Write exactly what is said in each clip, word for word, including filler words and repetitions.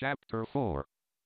Chapter four.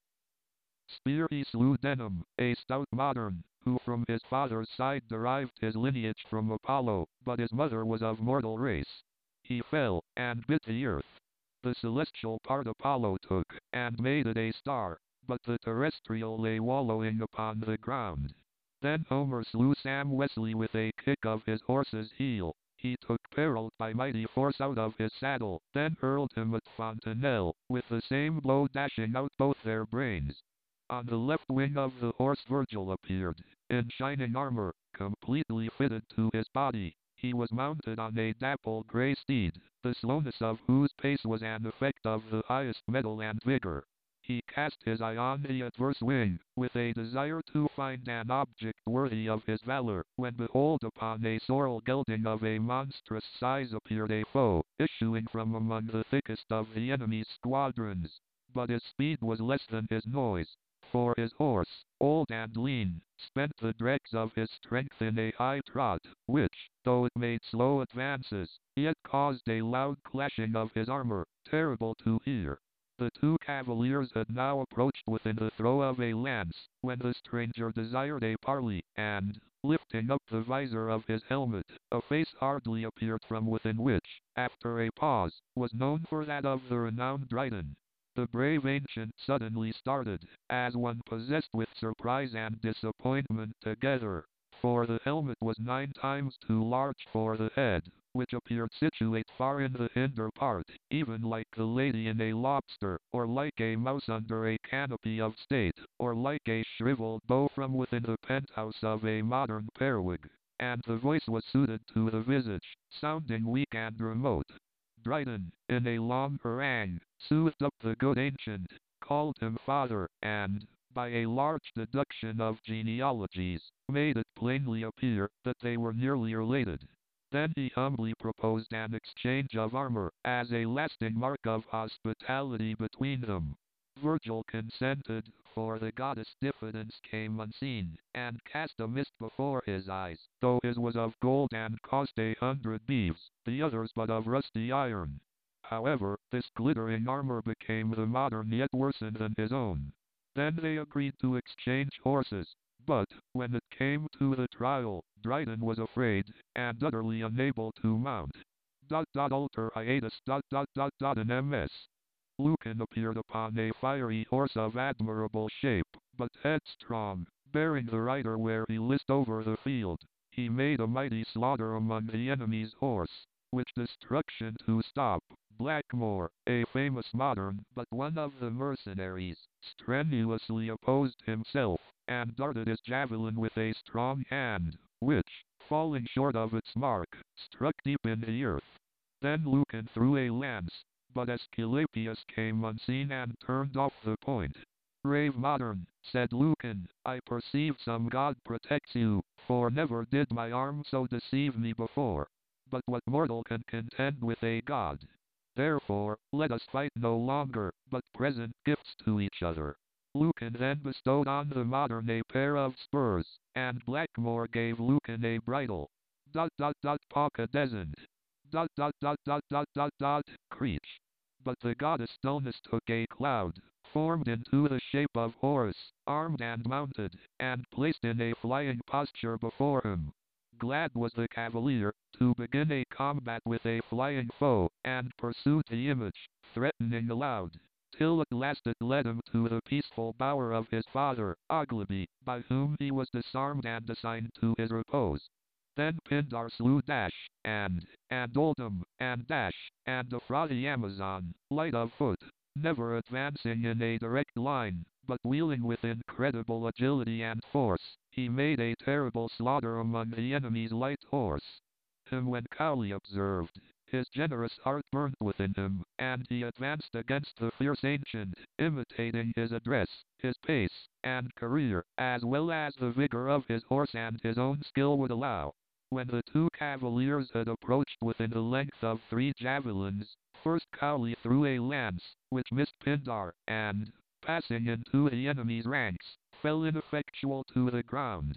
Spear. He slew Denham, a stout modern, who from his father's side derived his lineage from Apollo, but his mother was of mortal race. He fell, and bit the earth. The celestial part Apollo took, and made it a star, but the terrestrial lay wallowing upon the ground. Then Homer slew Sam Wesley with a kick of his horse's heel. He took Perrault by mighty force out of his saddle, then hurled him at Fontenelle, with the same blow dashing out both their brains. On the left wing of the horse Virgil appeared, in shining armor, completely fitted to his body. He was mounted on a dappled grey steed, the slowness of whose pace was an effect of the highest mettle and vigor. He cast his eye on the adverse wing, with a desire to find an object worthy of his valor, when behold upon a sorrel gelding of a monstrous size appeared a foe, issuing from among the thickest of the enemy's squadrons. But his speed was less than his noise, for his horse, old and lean, spent the dregs of his strength in a high trot, which, though it made slow advances, yet caused a loud clashing of his armor, terrible to hear. The two cavaliers had now approached within the throw of a lance, when the stranger desired a parley, and, lifting up the visor of his helmet, a face hardly appeared from within which, after a pause, was known for that of the renowned Dryden. The brave ancient suddenly started, as one possessed with surprise and disappointment together, for the helmet was nine times too large for the head, which appeared situate far in the hinder part, even like the lady in a lobster, or like a mouse under a canopy of state, or like a shriveled beau from within the penthouse of a modern periwig. And the voice was suited to the visage, sounding weak and remote. Dryden, in a long harangue, soothed up the good ancient, called him father, and, by a large deduction of genealogies, made it plainly appear that they were nearly related. Then he humbly proposed an exchange of armor, as a lasting mark of hospitality between them. Virgil consented, for the goddess Diffidence came unseen, and cast a mist before his eyes, though his was of gold and cost a hundred beeves, the other's but of rusty iron. However, this glittering armor became the modern yet worsened than his own. Then they agreed to exchange horses, but, when it came to the trial, Dryden was afraid, and utterly unable to mount. Dot dot alter hiatus dot dot dot dot in M S. Lucan appeared upon a fiery horse of admirable shape, but headstrong, bearing the rider where he list over the field. He made a mighty slaughter among the enemy's horse, which destruction to stop. Blackmore, a famous modern, but one of the mercenaries, strenuously opposed himself, and darted his javelin with a strong hand, which, falling short of its mark, struck deep in the earth. Then Lucan threw a lance, but Aesculapius came unseen and turned off the point. Brave modern, said Lucan, I perceive some god protects you, for never did my arm so deceive me before. But what mortal can contend with a god? Therefore, let us fight no longer, but present gifts to each other. Lucan then bestowed on the modern a pair of spurs, and Blackmore gave Lucan a bridle. Dot dot dot Pauca descend. Dot dot dot dot dot dot dot Creech. But the goddess Stillness took a cloud, formed into the shape of Horus, armed and mounted, and placed in a flying posture before him. Glad was the cavalier to begin a combat with a flying foe, and pursued the image, threatening aloud, till at last it led him to the peaceful bower of his father, Ogilby, by whom he was disarmed and assigned to his repose. Then Pindar slew Dash, and, and Oldham, and Dash, and the frothy Amazon, light of foot, never advancing in a direct line, but wheeling with incredible agility and force. He made a terrible slaughter among the enemy's light horse. Him when Cowley observed, his generous heart burnt within him, and he advanced against the fierce ancient, imitating his address, his pace, and career, as well as the vigor of his horse and his own skill would allow. When the two cavaliers had approached within the length of three javelins, first Cowley threw a lance, which missed Pindar, and, passing into the enemy's ranks, fell ineffectual to the ground.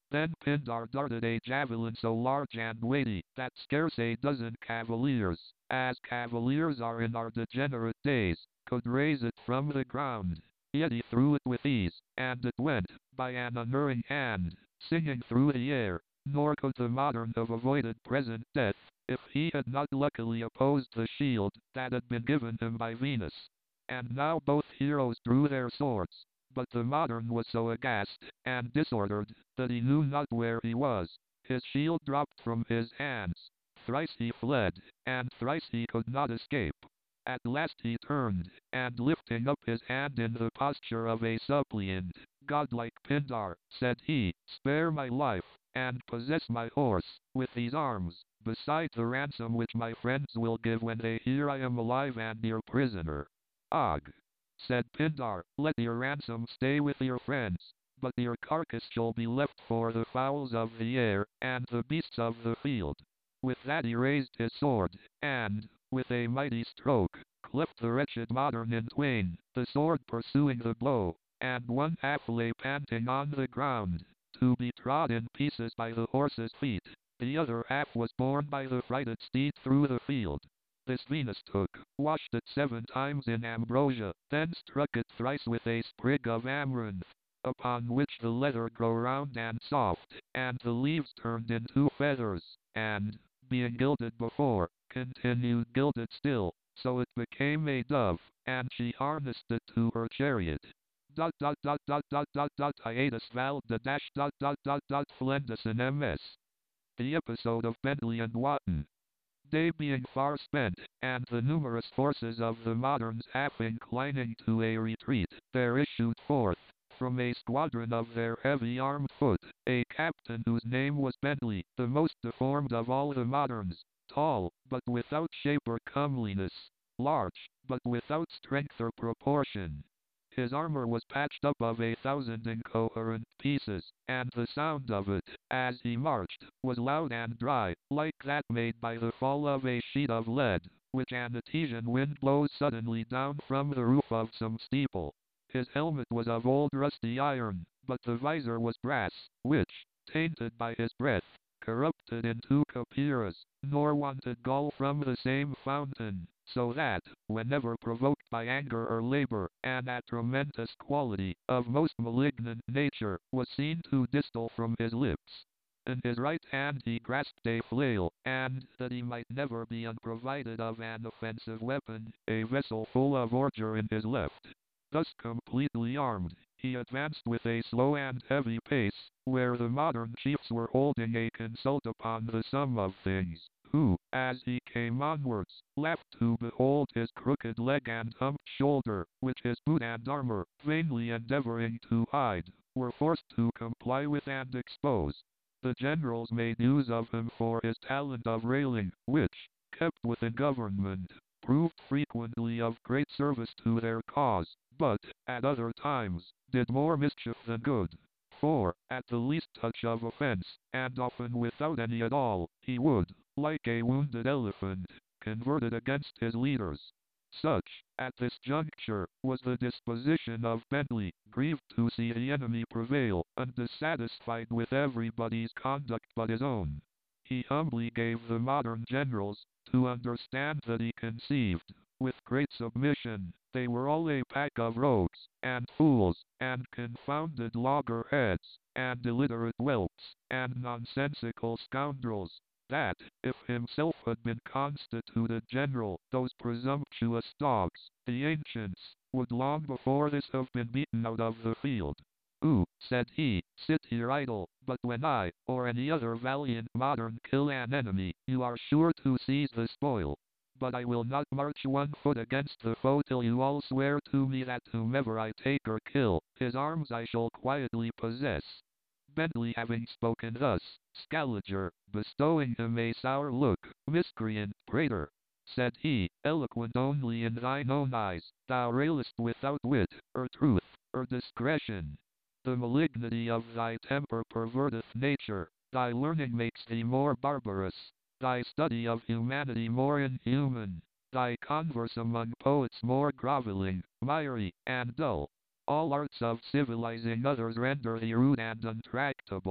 Then Pindar darted a javelin so large and weighty that scarce a dozen cavaliers, as cavaliers are in our degenerate days, could raise it from the ground. Yet he threw it with ease, and it went, by an unerring hand, singing through the air, nor could the modern have avoided present death, if he had not luckily opposed the shield that had been given him by Venus. And now both heroes drew their swords, but the modern was so aghast and disordered that he knew not where he was. His shield dropped from his hands. Thrice he fled, and thrice he could not escape. At last he turned, and lifting up his hand in the posture of a suppliant, "Godlike Pindar," said he, "spare my life, and possess my horse, with these arms, beside the ransom which my friends will give when they hear I am alive and your prisoner." "Og," said Pindar, "let your ransom stay with your friends, but your carcass shall be left for the fowls of the air, and the beasts of the field." With that he raised his sword, and, with a mighty stroke, cleft the wretched modern in twain, the sword pursuing the blow, and one half lay panting on the ground, to be trod in pieces by the horse's feet. The other half was borne by the frighted steed through the field. This Venus took, washed it seven times in ambrosia, then struck it thrice with a sprig of amaranth, upon which the leather grew round and soft, and the leaves turned into feathers, and, being gilded before, continued gilded still, so it became a dove, and she harnessed it to her chariot. Dot dot dot dot dot dot dot hiatus val the dash dot dot dot dot flendus in M S. The episode of Bentley and Wotton. Day being far spent, and the numerous forces of the moderns half inclining to a retreat, there issued forth, from a squadron of their heavy-armed foot, a captain whose name was Bentley, the most deformed of all the moderns, tall, but without shape or comeliness, large, but without strength or proportion. His armor was patched up of a thousand incoherent pieces, and the sound of it, as he marched, was loud and dry, like that made by the fall of a sheet of lead, which an Etesian wind blows suddenly down from the roof of some steeple. His helmet was of old rusty iron, but the visor was brass, which, tainted by his breath, corrupted into copperas, nor wanted gall from the same fountain, so that, whenever provoked by anger or labor, an atramentus quality, of most malignant nature, was seen to distil from his lips. In his right hand he grasped a flail, and, that he might never be unprovided of an offensive weapon, a vessel full of ordure in his left. Thus completely armed, he advanced with a slow and heavy pace, where the modern chiefs were holding a consult upon the sum of things, who, as he came onwards, laughed to behold his crooked leg and humped shoulder, which his boot and armor, vainly endeavoring to hide, were forced to comply with and expose. The generals made use of him for his talent of railing, which, kept within government, proved frequently of great service to their cause, but, at other times, did more mischief than good. For, at the least touch of offense, and often without any at all, he would, like a wounded elephant, convert it against his leaders. Such, at this juncture, was the disposition of Bentley, grieved to see the enemy prevail, and dissatisfied with everybody's conduct but his own. He humbly gave the modern generals to understand that he conceived, with great submission, they were all a pack of rogues, and fools, and confounded loggerheads, and illiterate whelps, and nonsensical scoundrels, that, if himself had been constituted general, those presumptuous dogs, the ancients, would long before this have been beaten out of the field. "Who," said he, "sit here idle, but when I, or any other valiant modern kill an enemy, you are sure to seize the spoil. But I will not march one foot against the foe till you all swear to me that whomever I take or kill, his arms I shall quietly possess." Bentley having spoken thus, Scaliger, bestowing him a sour look, "Miscreant, traitor," said he, "eloquent only in thine own eyes, thou railest without wit, or truth, or discretion. The malignity of thy temper perverteth nature, thy learning makes thee more barbarous, thy study of humanity more inhuman, thy converse among poets more grovelling, miry, and dull. All arts of civilizing others render thee rude and untractable.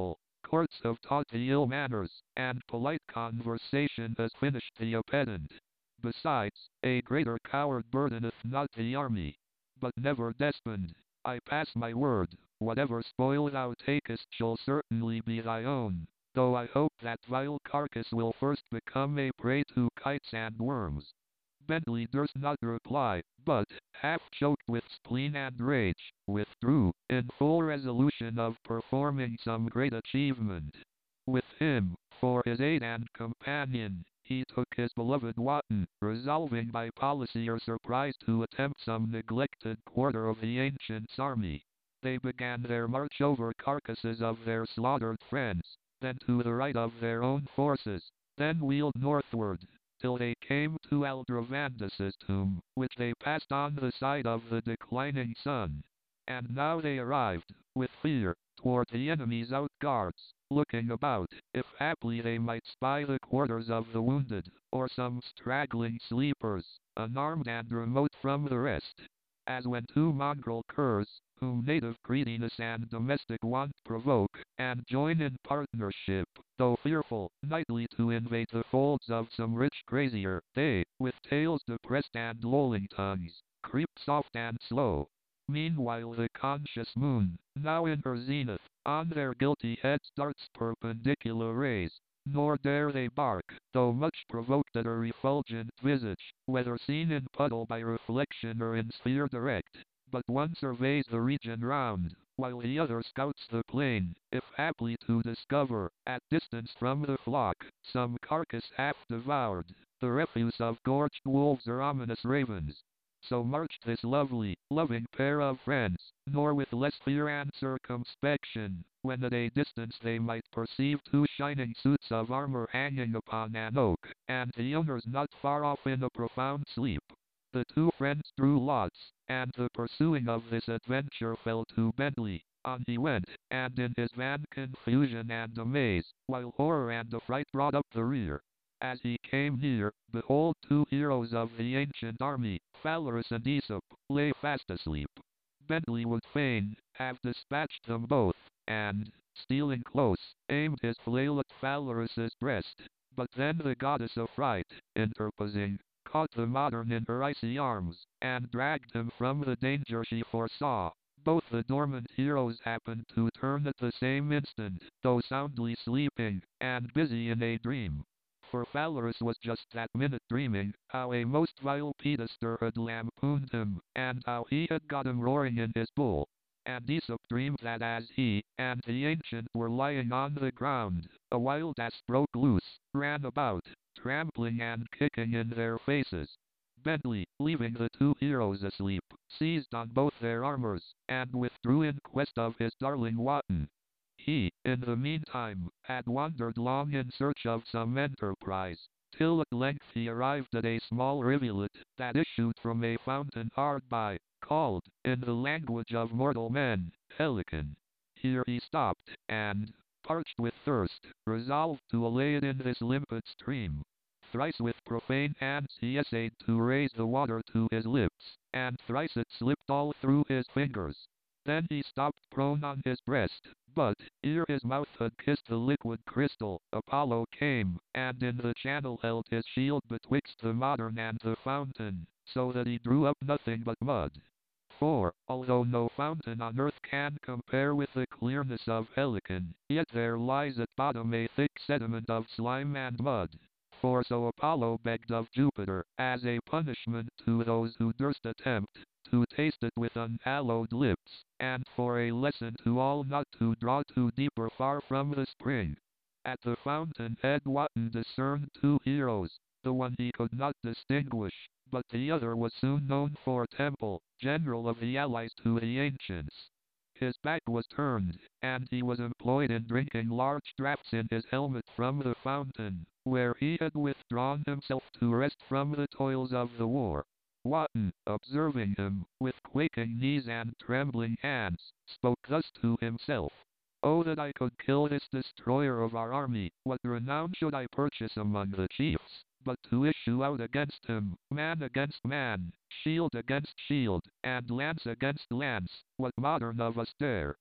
courts have taught the ill manners, and polite conversation has finished the pedant. Besides, a greater coward burdeneth not the army, but never despond. I pass my word, whatever spoil thou takest shall certainly be thy own, though I hope that vile carcass will first become a prey to kites and worms. Bentley durst not reply, but, half choked with spleen and rage, withdrew, in full resolution of performing some great achievement. With him, for his aid and companion, he took his beloved Wotton, resolving by policy or surprise to attempt some neglected quarter of the ancient's army. They began their march over carcasses of their slaughtered friends, then to the right of their own forces, then wheeled northward, till they came to Aldrovandus's tomb, which they passed on the side of the declining sun. And now they arrived, with fear, toward the enemy's outguards, looking about, if haply they might spy the quarters of the wounded, or some straggling sleepers, unarmed and remote from the rest. As when two mongrel curs, whom native greediness and domestic want provoke, and join in partnership, though fearful, nightly to invade the folds of some rich grazier, they, with tails depressed and lolling tongues, creep soft and slow. Meanwhile the conscious moon, now in her zenith, on their guilty heads darts perpendicular rays, nor dare they bark, though much provoked at her refulgent visage, whether seen in puddle by reflection or in sphere direct. But one surveys the region round, while the other scouts the plain, if haply to discover, at distance from the flock, some carcass half devoured, the refuse of gorged wolves or ominous ravens. So marched this lovely, loving pair of friends, nor with less fear and circumspection, when at a distance they might perceive two shining suits of armor hanging upon an oak, and the owners not far off in a profound sleep. The two friends drew lots, and the pursuing of this adventure fell to Bentley. On he went, and in his van confusion and amaze, while horror and affright brought up the rear. As he came near, behold two heroes of the ancient army, Phalaris and Aesop, lay fast asleep. Bentley would fain have dispatched them both, and, stealing close, aimed his flail at Phalaris's breast, but then the goddess of fright, interposing, caught the modern in her icy arms, and dragged him from the danger she foresaw. Both the dormant heroes happened to turn at the same instant, though soundly sleeping, and busy in a dream. For Phalaris was just that minute dreaming how a most vile pedester had lampooned him, and how he had got him roaring in his bull. And Aesop dreamed that as he and the ancient were lying on the ground, a wild ass broke loose, ran about, trampling and kicking in their faces. Bentley, leaving the two heroes asleep, seized on both their armors, and withdrew in quest of his darling Wotton. He, in the meantime, had wandered long in search of some enterprise, till at length he arrived at a small rivulet that issued from a fountain hard by, called, in the language of mortal men, Helicon. Here he stopped, and, parched with thirst, resolved to allay it in this limpid stream. Thrice with profane hands he essayed to raise the water to his lips, and thrice it slipped all through his fingers. Then he stopped prone on his breast, but, ere his mouth had kissed the liquid crystal, Apollo came, and in the channel held his shield betwixt the modern and the fountain, so that he drew up nothing but mud. For, although no fountain on earth can compare with the clearness of Helicon, yet there lies at bottom a thick sediment of slime and mud. For so Apollo begged of Jupiter, as a punishment to those who durst attempt to taste it with unhallowed lips, and for a lesson to all not to draw too deep or far from the spring. At the fountain head Wotton discerned two heroes, the one he could not distinguish, but the other was soon known for Temple, general of the allies to the ancients. His back was turned, and he was employed in drinking large draughts in his helmet from the fountain, where he had withdrawn himself to rest from the toils of the war. Wotton, observing him, with quaking knees and trembling hands, spoke thus to himself. Oh, that I could kill this destroyer of our army, what renown should I purchase among the chiefs, but to issue out against him, man against man, shield against shield, and lance against lance, what modern of us dare?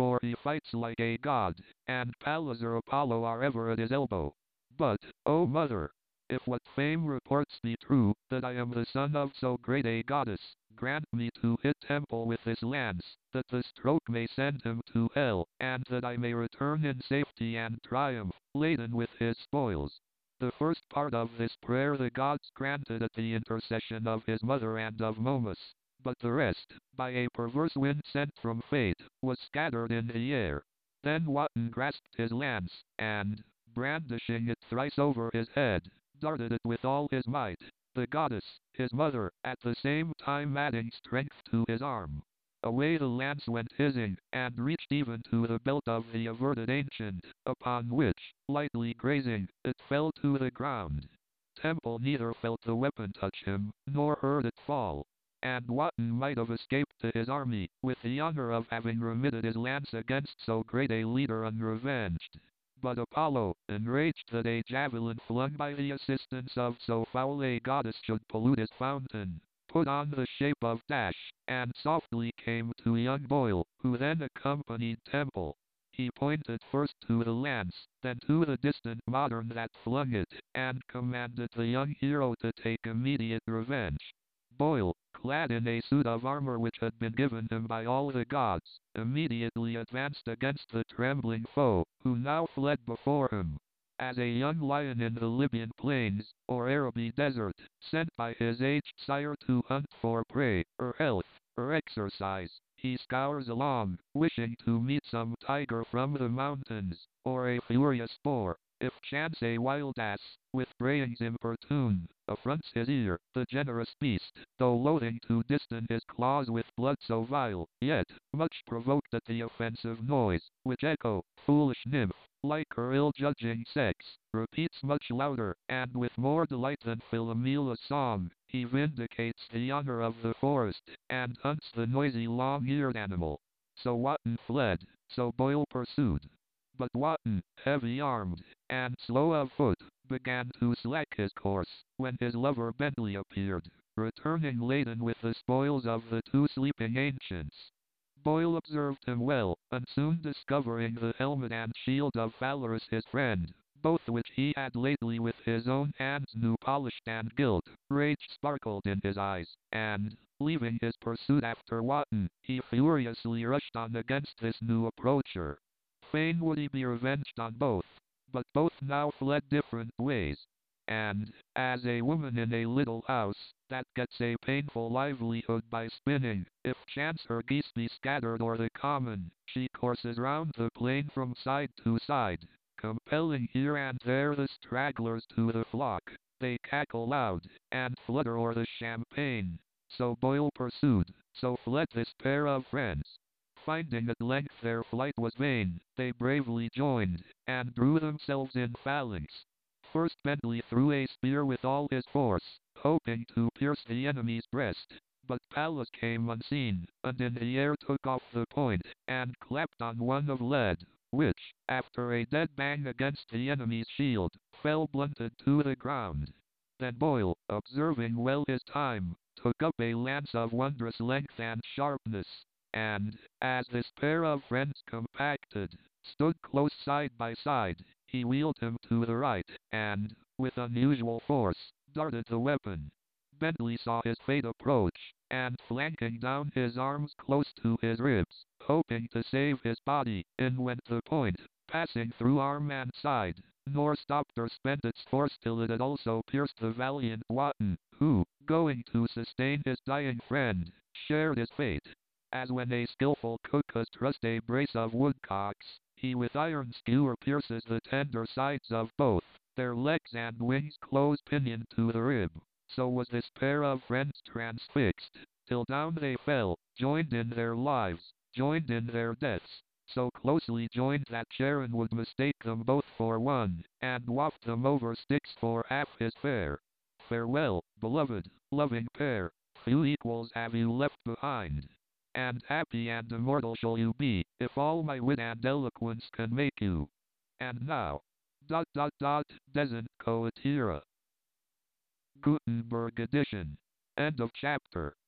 for he fights like a god, and Pallas or Apollo are ever at his elbow. But, O mother, if what fame reports be true, that I am the son of so great a goddess, grant me to hit Temple with this lance, that the stroke may send him to hell, and that I may return in safety and triumph, laden with his spoils. The first part of this prayer the gods granted at the intercession of his mother and of Momus, but the rest, by a perverse wind sent from fate, was scattered in the air. Then Wotan grasped his lance, and, brandishing it thrice over his head, darted it with all his might, the goddess, his mother, at the same time adding strength to his arm. Away the lance went hissing, and reached even to the belt of the averted ancient, upon which, lightly grazing, it fell to the ground. Temple neither felt the weapon touch him, nor heard it fall, and Wotan might have escaped to his army, with the honor of having remitted his lance against so great a leader unrevenged. But Apollo, enraged that a javelin flung by the assistance of so foul a goddess should pollute his fountain, put on the shape of Dash, and softly came to young Boyle, who then accompanied Temple. He pointed first to the lance, then to the distant modern that flung it, and commanded the young hero to take immediate revenge. Boyle, clad in a suit of armor which had been given him by all the gods, immediately advanced against the trembling foe, who now fled before him. As a young lion in the Libyan plains, or Araby desert, sent by his aged sire to hunt for prey, or health, or exercise, he scours along, wishing to meet some tiger from the mountains, or a furious boar. If chance a wild ass, with brayings importune, affronts his ear, the generous beast, though loathing to distan his claws with blood so vile, yet, much provoked at the offensive noise, which Echo, foolish nymph, like her ill-judging sex, repeats much louder, and with more delight than Philomela's song, he vindicates the honor of the forest, and hunts the noisy long-eared animal. So Wotan fled, so Boyle pursued. But Wotan, heavy-armed, and slow of foot, began to slack his course, when his lover Bentley appeared, returning laden with the spoils of the two sleeping ancients. Boyle observed him well, and soon discovering the helmet and shield of Valorous his friend, both which he had lately with his own hands new polished and gilt, rage sparkled in his eyes, and, leaving his pursuit after Wotan, he furiously rushed on against this new approacher. Fain would he be revenged on both, but both now fled different ways, and, as a woman in a little house, that gets a painful livelihood by spinning, if chance her geese be scattered o'er the common, she courses round the plain from side to side, compelling here and there the stragglers to the flock. They cackle loud, and flutter o'er the champaign. So Boyle pursued, so fled this pair of friends. Finding at length their flight was vain, they bravely joined, and drew themselves in phalanx. First Bentley threw a spear with all his force, hoping to pierce the enemy's breast, but Pallas came unseen, and in the air took off the point, and clapped on one of lead, which, after a dead bang against the enemy's shield, fell blunted to the ground. Then Boyle, observing well his time, took up a lance of wondrous length and sharpness, and, as this pair of friends compacted, stood close side by side, he wheeled him to the right, and, with unusual force, darted the weapon. Bentley saw his fate approach, and flanking down his arms close to his ribs, hoping to save his body, in went the point, passing through arm and side, nor stopped or spent its force till it had also pierced the valiant Wotan, who, going to sustain his dying friend, shared his fate. As when a skillful cook has trussed a brace of woodcocks, he with iron skewer pierces the tender sides of both, their legs and wings close pinioned to the rib. So was this pair of friends transfixed, till down they fell, joined in their lives, joined in their deaths, so closely joined that Charon would mistake them both for one, and waft them over Styx for half his fare. Farewell, beloved, loving pair, few equals have you left behind. And happy and immortal shall you be, if all my wit and eloquence can make you. And now, dot dot dot, Descent Coetera. Gutenberg edition. End of chapter.